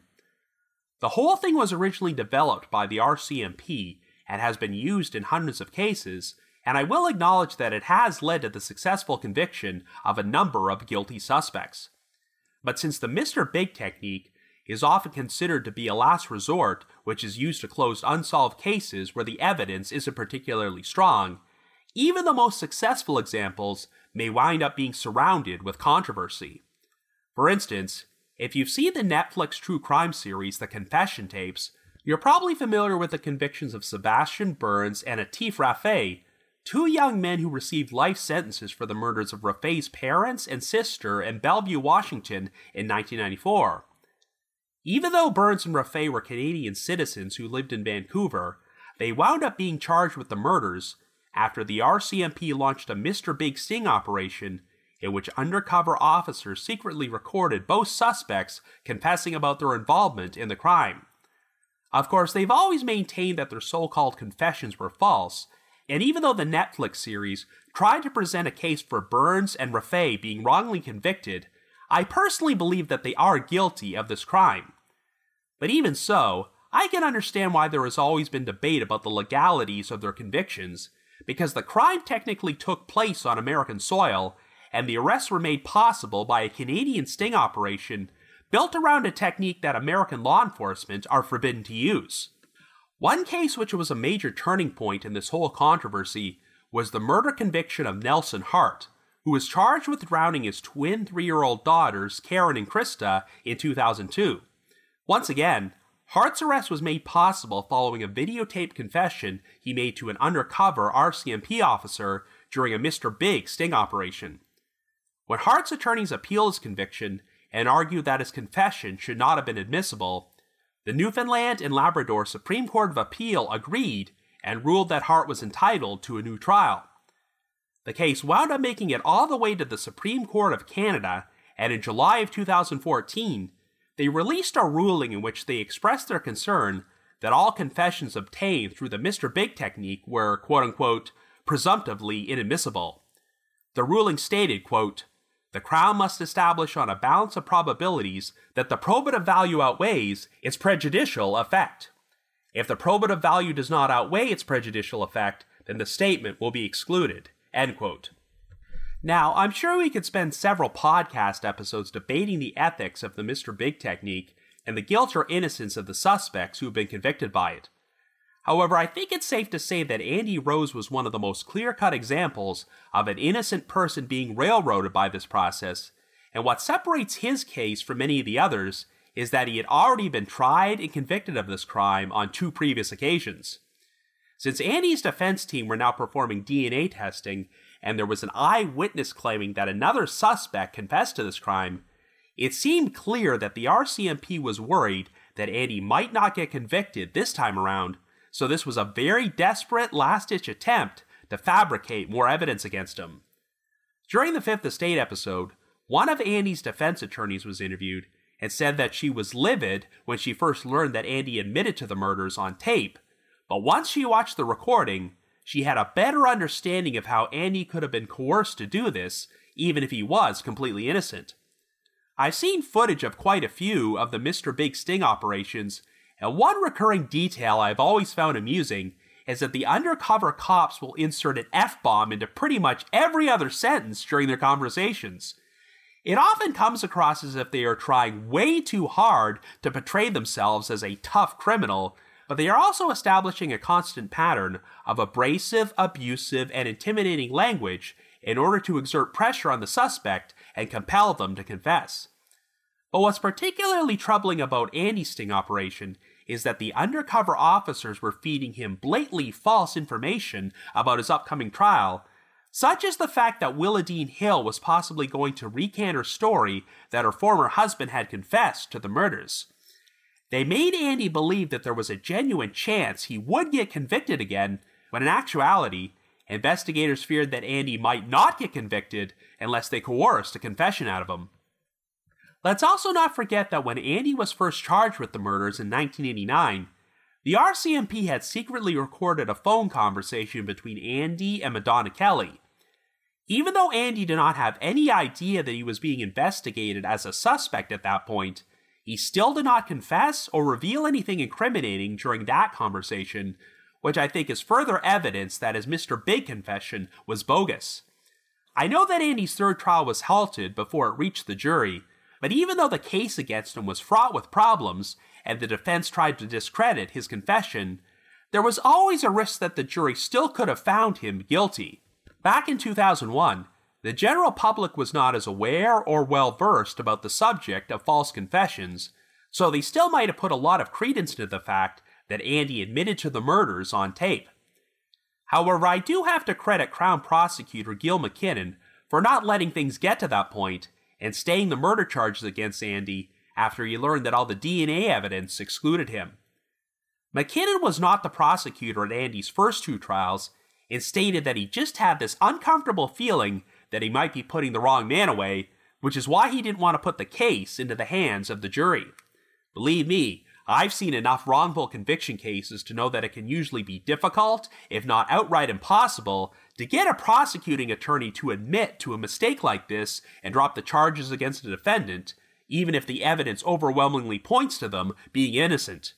The whole thing was originally developed by the R C M P and has been used in hundreds of cases, and I will acknowledge that it has led to the successful conviction of a number of guilty suspects. But since the Mister Big technique is often considered to be a last resort, which is used to close unsolved cases where the evidence isn't particularly strong, even the most successful examples may wind up being surrounded with controversy. For instance, if you've seen the Netflix true crime series The Confession Tapes, you're probably familiar with the convictions of Sebastian Burns and Atif Rafay, two young men who received life sentences for the murders of Rafay's parents and sister in Bellevue, Washington in nineteen ninety-four. Even though Burns and Rafay were Canadian citizens who lived in Vancouver, they wound up being charged with the murders after the R C M P launched a Mister Big sting operation in which undercover officers secretly recorded both suspects confessing about their involvement in the crime. Of course, they've always maintained that their so-called confessions were false, and even though the Netflix series tried to present a case for Burns and Rafay being wrongly convicted, I personally believe that they are guilty of this crime. But even so, I can understand why there has always been debate about the legalities of their convictions, because the crime technically took place on American soil, and the arrests were made possible by a Canadian sting operation built around a technique that American law enforcement are forbidden to use. One case which was a major turning point in this whole controversy was the murder conviction of Nelson Hart, who was charged with drowning his twin three-year-old daughters, Karen and Krista, in two thousand two. Once again, Hart's arrest was made possible following a videotaped confession he made to an undercover R C M P officer during a Mister Big sting operation. When Hart's attorneys appealed his conviction and argued that his confession should not have been admissible, the Newfoundland and Labrador Supreme Court of Appeal agreed and ruled that Hart was entitled to a new trial. The case wound up making it all the way to the Supreme Court of Canada, and in July of two thousand fourteen, they released a ruling in which they expressed their concern that all confessions obtained through the Mister Big technique were, quote-unquote, presumptively inadmissible. The ruling stated, quote, "The Crown must establish on a balance of probabilities that the probative value outweighs its prejudicial effect. If the probative value does not outweigh its prejudicial effect, then the statement will be excluded," end quote. Now, I'm sure we could spend several podcast episodes debating the ethics of the Mister Big technique and the guilt or innocence of the suspects who have been convicted by it. However, I think it's safe to say that Andy Rose was one of the most clear-cut examples of an innocent person being railroaded by this process, and what separates his case from many of the others is that he had already been tried and convicted of this crime on two previous occasions. Since Andy's defense team were now performing D N A testing, and there was an eyewitness claiming that another suspect confessed to this crime, it seemed clear that the R C M P was worried that Andy might not get convicted this time around, so this was a very desperate last-ditch attempt to fabricate more evidence against him. During the Fifth Estate episode, one of Andy's defense attorneys was interviewed and said that she was livid when she first learned that Andy admitted to the murders on tape, but once she watched the recording, she had a better understanding of how Andy could have been coerced to do this, even if he was completely innocent. I've seen footage of quite a few of the Mister Big sting operations, and one recurring detail I've always found amusing is that the undercover cops will insert an F-bomb into pretty much every other sentence during their conversations. It often comes across as if they are trying way too hard to portray themselves as a tough criminal, but they are also establishing a constant pattern of abrasive, abusive, and intimidating language in order to exert pressure on the suspect and compel them to confess. But what's particularly troubling about Andy's sting operation is that the undercover officers were feeding him blatantly false information about his upcoming trial, such as the fact that Willadine Hill was possibly going to recant her story that her former husband had confessed to the murders. They made Andy believe that there was a genuine chance he would get convicted again, when in actuality, investigators feared that Andy might not get convicted unless they coerced a confession out of him. Let's also not forget that when Andy was first charged with the murders in nineteen eighty-nine, the R C M P had secretly recorded a phone conversation between Andy and Madonna Kelly. Even though Andy did not have any idea that he was being investigated as a suspect at that point, he still did not confess or reveal anything incriminating during that conversation, which I think is further evidence that his Mister Big confession was bogus. I know that Andy's third trial was halted before it reached the jury, but even though the case against him was fraught with problems and the defense tried to discredit his confession, there was always a risk that the jury still could have found him guilty. Back in two thousand one, the general public was not as aware or well-versed about the subject of false confessions, so they still might have put a lot of credence to the fact that Andy admitted to the murders on tape. However, I do have to credit Crown Prosecutor Gil McKinnon for not letting things get to that point and staying the murder charges against Andy after he learned that all the D N A evidence excluded him. McKinnon was not the prosecutor at Andy's first two trials and stated that he just had this uncomfortable feeling that he might be putting the wrong man away, which is why he didn't want to put the case into the hands of the jury. Believe me, I've seen enough wrongful conviction cases to know that it can usually be difficult, if not outright impossible, to get a prosecuting attorney to admit to a mistake like this and drop the charges against a defendant, even if the evidence overwhelmingly points to them being innocent.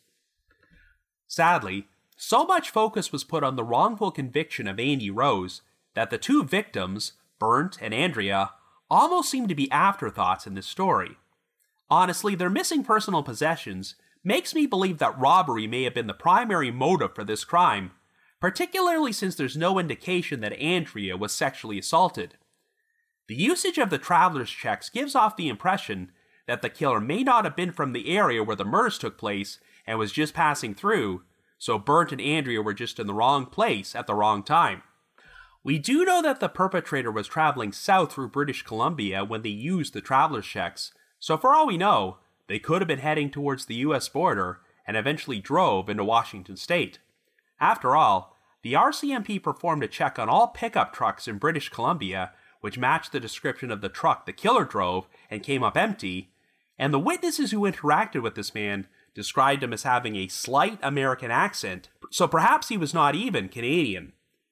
Sadly, so much focus was put on the wrongful conviction of Andy Rose that the two victims, Bernd and Andrea, almost seem to be afterthoughts in this story. Honestly, their missing personal possessions makes me believe that robbery may have been the primary motive for this crime, particularly since there's no indication that Andrea was sexually assaulted. The usage of the traveler's checks gives off the impression that the killer may not have been from the area where the murders took place and was just passing through, so Bernd and Andrea were just in the wrong place at the wrong time. We do know that the perpetrator was traveling south through British Columbia when they used the traveler's checks, so for all we know, they could have been heading towards the U S border and eventually drove into Washington state. After all, the R C M P performed a check on all pickup trucks in British Columbia, which matched the description of the truck the killer drove and came up empty, and the witnesses who interacted with this man described him as having a slight American accent, so perhaps he was not even Canadian.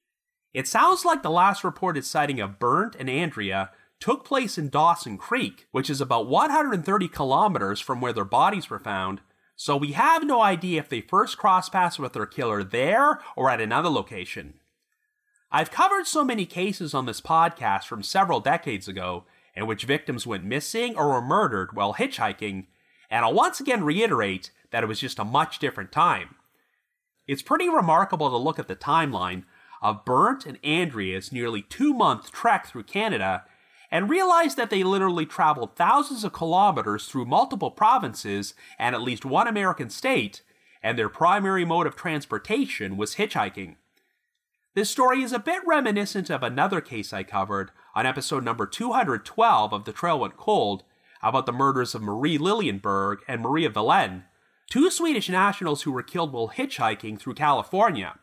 It sounds like the last reported sighting of Bernd and Andrea took place in Dawson Creek, which is about one hundred thirty kilometers from where their bodies were found, so we have no idea if they first crossed paths with their killer there or at another location. I've covered so many cases on this podcast from several decades ago in which victims went missing or were murdered while hitchhiking, and I'll once again reiterate that it was just a much different time. It's pretty remarkable to look at the timeline of Bernd and Andrea's nearly two-month trek through Canada and realize that they literally traveled thousands of kilometers through multiple provinces and at least one American state, and their primary mode of transportation was hitchhiking. This story is a bit reminiscent of another case I covered on episode number two hundred twelve of The Trail Went Cold about the murders of Marie Lilienberg and Maria Vilén, two Swedish nationals who were killed while hitchhiking through California.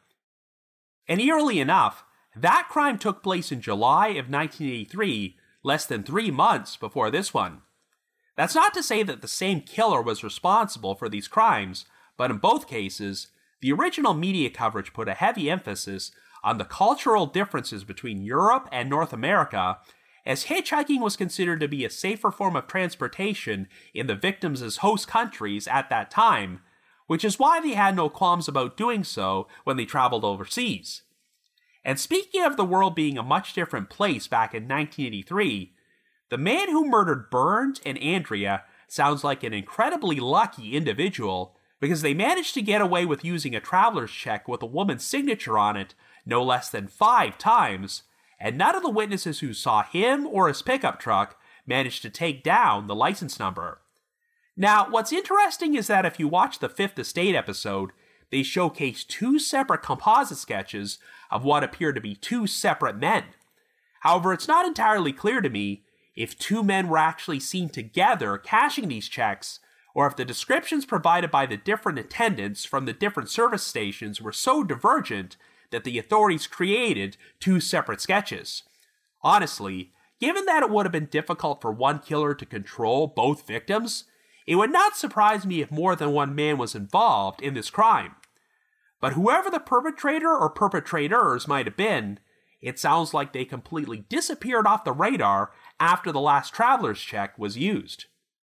And eerily enough, that crime took place in July of nineteen eighty-three, less than three months before this one. That's not to say that the same killer was responsible for these crimes, but in both cases, the original media coverage put a heavy emphasis on the cultural differences between Europe and North America, as hitchhiking was considered to be a safer form of transportation in the victims' host countries at that time, which is why they had no qualms about doing so when they traveled overseas. And speaking of the world being a much different place back in nineteen eighty-three, the man who murdered Bernd and Andrea sounds like an incredibly lucky individual because they managed to get away with using a traveler's check with a woman's signature on it no less than five times, and none of the witnesses who saw him or his pickup truck managed to take down the license number. Now, what's interesting is that if you watch the Fifth Estate episode, they showcase two separate composite sketches of what appear to be two separate men. However, it's not entirely clear to me if two men were actually seen together cashing these checks, or if the descriptions provided by the different attendants from the different service stations were so divergent that the authorities created two separate sketches. Honestly, given that it would have been difficult for one killer to control both victims, it would not surprise me if more than one man was involved in this crime. But whoever the perpetrator or perpetrators might have been, it sounds like they completely disappeared off the radar after the last traveler's check was used.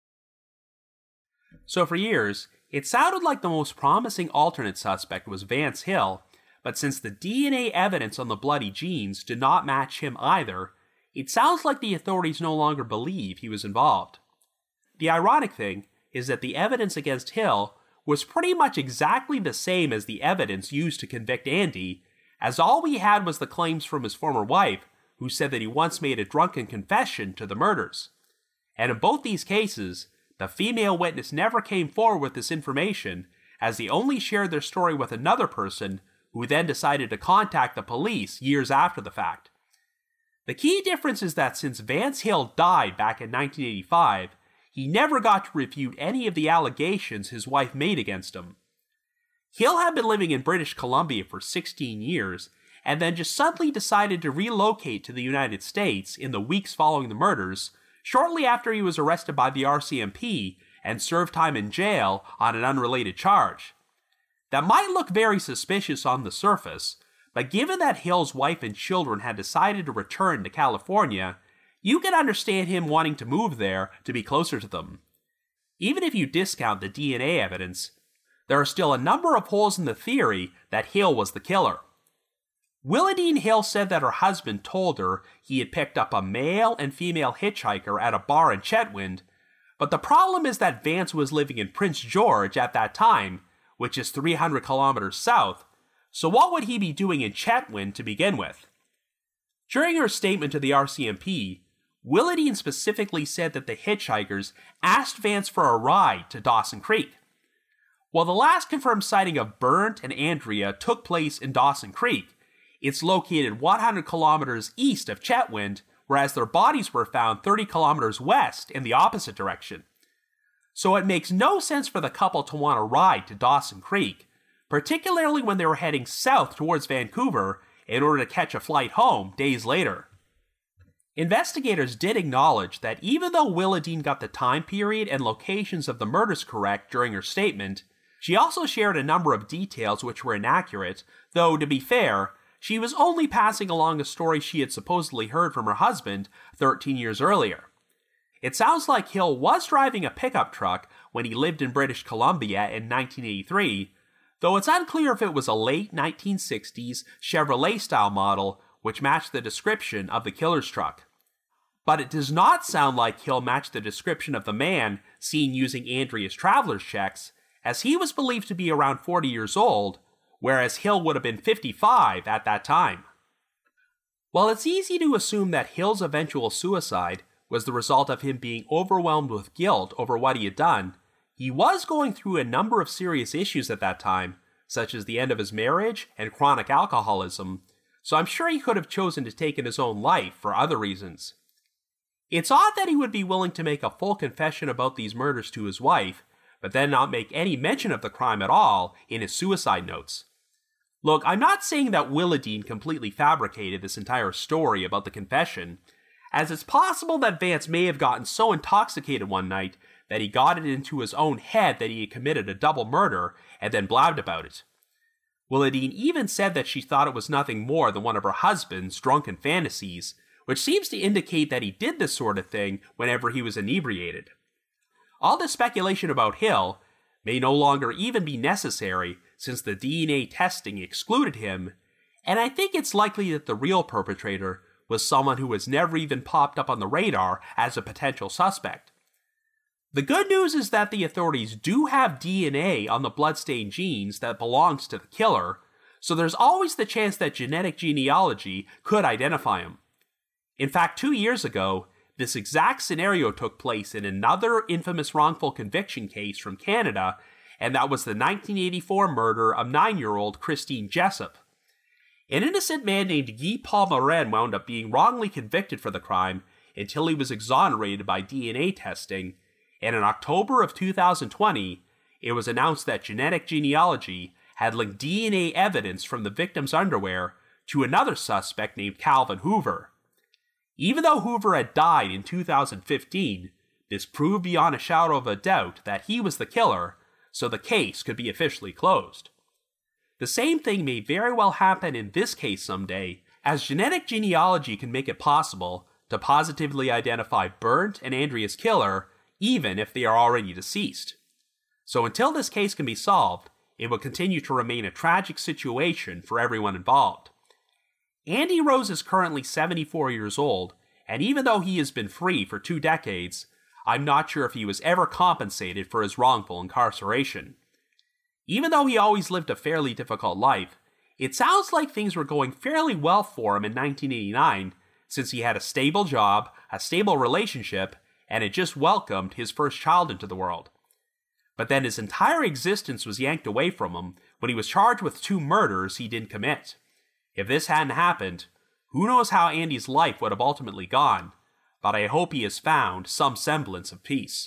So for years, it sounded like the most promising alternate suspect was Vance Hill, but since the D N A evidence on the bloody jeans did not match him either, it sounds like the authorities no longer believe he was involved. The ironic thing is that the evidence against Hill was pretty much exactly the same as the evidence used to convict Andy, as all we had was the claims from his former wife, who said that he once made a drunken confession to the murders. And in both these cases, the female witness never came forward with this information, as they only shared their story with another person who then decided to contact the police years after the fact. The key difference is that since Vance Hill died back in nineteen eighty-five, he never got to refute any of the allegations his wife made against him. Hill had been living in British Columbia for sixteen years, and then just suddenly decided to relocate to the United States in the weeks following the murders, shortly after he was arrested by the R C M P and served time in jail on an unrelated charge. That might look very suspicious on the surface, but given that Hill's wife and children had decided to return to California, you can understand him wanting to move there to be closer to them. Even if you discount the D N A evidence, there are still a number of holes in the theory that Hill was the killer. Willadine Hill said that her husband told her he had picked up a male and female hitchhiker at a bar in Chetwynd, but the problem is that Vance was living in Prince George at that time, which is three hundred kilometers south, so what would he be doing in Chetwynd to begin with? During her statement to the R C M P, Willadine specifically said that the hitchhikers asked Vance for a ride to Dawson Creek. While the last confirmed sighting of Bernd and Andrea took place in Dawson Creek, it's located one hundred kilometers east of Chetwynd, whereas their bodies were found thirty kilometers west in the opposite direction. So it makes no sense for the couple to want to ride to Dawson Creek, particularly when they were heading south towards Vancouver in order to catch a flight home days later. Investigators did acknowledge that even though Willadine got the time period and locations of the murders correct during her statement, she also shared a number of details which were inaccurate, though, to be fair, she was only passing along a story she had supposedly heard from her husband thirteen years earlier. It sounds like Hill was driving a pickup truck when he lived in British Columbia in nineteen eighty-three, though it's unclear if it was a late nineteen sixties Chevrolet-style model which matched the description of the killer's truck. But it does not sound like Hill matched the description of the man seen using Andrea's traveler's checks, as he was believed to be around forty years old, whereas Hill would have been fifty-five at that time. While it's easy to assume that Hill's eventual suicide was the result of him being overwhelmed with guilt over what he had done, he was going through a number of serious issues at that time, such as the end of his marriage and chronic alcoholism, so I'm sure he could have chosen to take his own life for other reasons. It's odd that he would be willing to make a full confession about these murders to his wife, but then not make any mention of the crime at all in his suicide notes. Look, I'm not saying that Willadine completely fabricated this entire story about the confession, as it's possible that Vance may have gotten so intoxicated one night that he got it into his own head that he had committed a double murder and then blabbed about it. Willadine even said that she thought it was nothing more than one of her husband's drunken fantasies, which seems to indicate that he did this sort of thing whenever he was inebriated. All this speculation about Hill may no longer even be necessary since the D N A testing excluded him, and I think it's likely that the real perpetrator was someone who has never even popped up on the radar as a potential suspect. The good news is that the authorities do have D N A on the bloodstain genes that belongs to the killer, so there's always the chance that genetic genealogy could identify him. In fact, two years ago, this exact scenario took place in another infamous wrongful conviction case from Canada, and that was the nineteen eighty-four murder of nine-year-old Christine Jessup. An innocent man named Guy Paul Morin wound up being wrongly convicted for the crime until he was exonerated by D N A testing, and in October of two thousand twenty, it was announced that genetic genealogy had linked D N A evidence from the victim's underwear to another suspect named Calvin Hoover. Even though Hoover had died in two thousand fifteen, this proved beyond a shadow of a doubt that he was the killer, so the case could be officially closed. The same thing may very well happen in this case someday, as genetic genealogy can make it possible to positively identify Bernd and Andrea's killer, even if they are already deceased. So until this case can be solved, it will continue to remain a tragic situation for everyone involved. Andy Rose is currently seventy-four years old, and even though he has been free for two decades, I'm not sure if he was ever compensated for his wrongful incarceration. Even though he always lived a fairly difficult life, it sounds like things were going fairly well for him in nineteen eighty-nine, since he had a stable job, a stable relationship, and had just welcomed his first child into the world. But then his entire existence was yanked away from him when he was charged with two murders he didn't commit. If this hadn't happened, who knows how Andy's life would have ultimately gone, but I hope he has found some semblance of peace.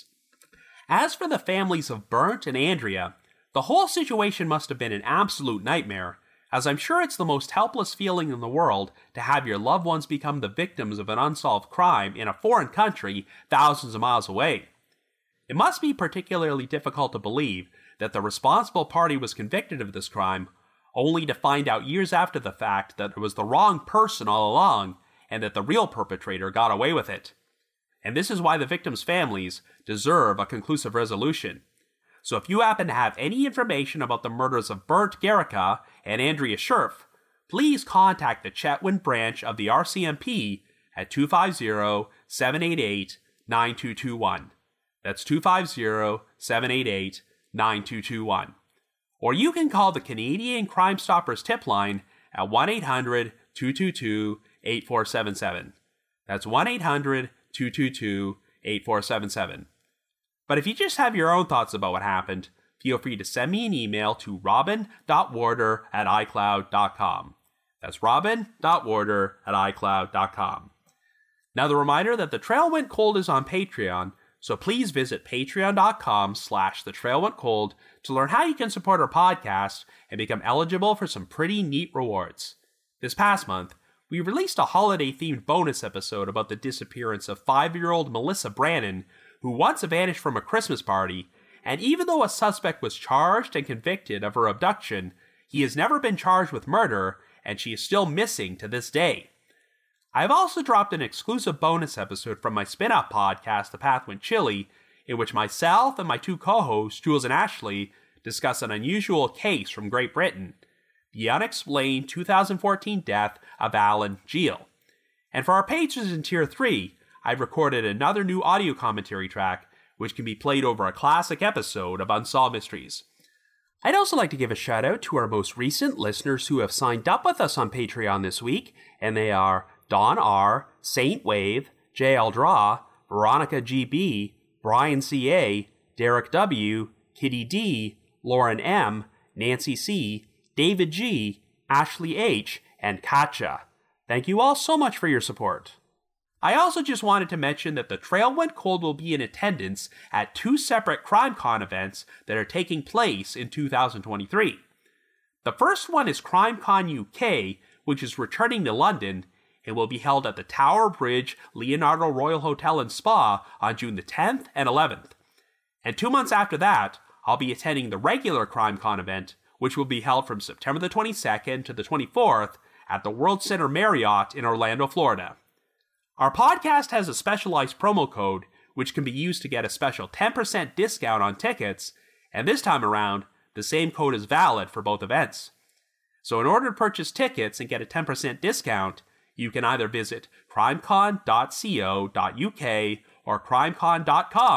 As for the families of Bernd and Andrea, the whole situation must have been an absolute nightmare, as I'm sure it's the most helpless feeling in the world to have your loved ones become the victims of an unsolved crime in a foreign country thousands of miles away. It must be particularly difficult to believe that the responsible party was convicted of this crime, only to find out years after the fact that it was the wrong person all along, and that the real perpetrator got away with it. And this is why the victims' families deserve a conclusive resolution. So if you happen to have any information about the murders of Bernd Gerica and Andrea Scherf, please contact the Chetwynd branch of the R C M P at two five zero, seven eight eight, nine two two one. That's two five zero, seven eight eight, nine two two one. Or you can call the Canadian Crime Stoppers tip line at one eight hundred, two two two, eight four seven seven. That's one eight hundred, two two two, eight four seven seven. But if you just have your own thoughts about what happened, feel free to send me an email to robin dot warder at icloud dot com. That's robin dot warder at icloud dot com. Now the reminder that The Trail Went Cold is on Patreon, so please visit patreon.com slash the trail went cold to learn how you can support our podcast and become eligible for some pretty neat rewards. This past month, we released a holiday-themed bonus episode about the disappearance of five-year-old Melissa Brannon, who once vanished from a Christmas party, and even though a suspect was charged and convicted of her abduction, he has never been charged with murder, and she is still missing to this day. I've also dropped an exclusive bonus episode from my spin-off podcast, The Path Went Chilly, in which myself and my two co-hosts, Jules and Ashley, discuss an unusual case from Great Britain, the unexplained two thousand fourteen death of Alan Geel. And for our patrons in Tier three, I've recorded another new audio commentary track, which can be played over a classic episode of Unsolved Mysteries. I'd also like to give a shout out to our most recent listeners who have signed up with us on Patreon this week, and they are Don R., Saint Wave, J L Draw, Veronica G B, Brian C A, Derek W, Kitty D, Lauren M, Nancy C, David G, Ashley H, and Katja. Thank you all so much for your support. I also just wanted to mention that The Trail Went Cold will be in attendance at two separate CrimeCon events that are taking place in two thousand twenty-three. The first one is CrimeCon U K, which is returning to London, and will be held at the Tower Bridge Leonardo Royal Hotel and Spa on June the tenth and eleventh. And two months after that, I'll be attending the regular CrimeCon event, which will be held from September the twenty-second to the twenty-fourth at the World Center Marriott in Orlando, Florida. Our podcast has a specialized promo code, which can be used to get a special ten percent discount on tickets, and this time around, the same code is valid for both events. So in order to purchase tickets and get a ten percent discount, you can either visit crimecon dot co dot uk or crimecon dot com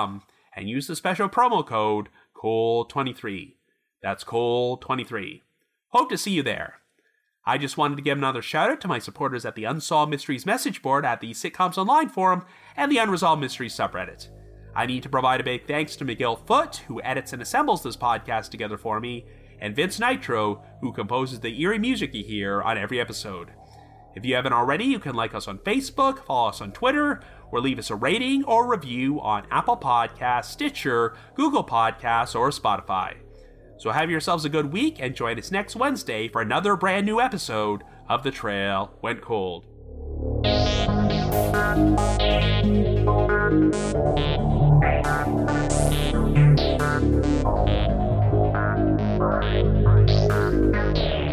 and use the special promo code Cole twenty-three. That's Cole twenty-three. Hope to see you there. I just wanted to give another shout out to my supporters at the Unsolved Mysteries message board at the Sitcoms Online forum and the Unresolved Mysteries subreddit. I need to provide a big thanks to McGill Foote, who edits and assembles this podcast together for me, and Vince Nitro, who composes the eerie music you hear on every episode. If you haven't already, you can like us on Facebook, follow us on Twitter, or leave us a rating or review on Apple Podcasts, Stitcher, Google Podcasts, or Spotify. So have yourselves a good week and join us next Wednesday for another brand new episode of The Trail Went Cold. Thank you.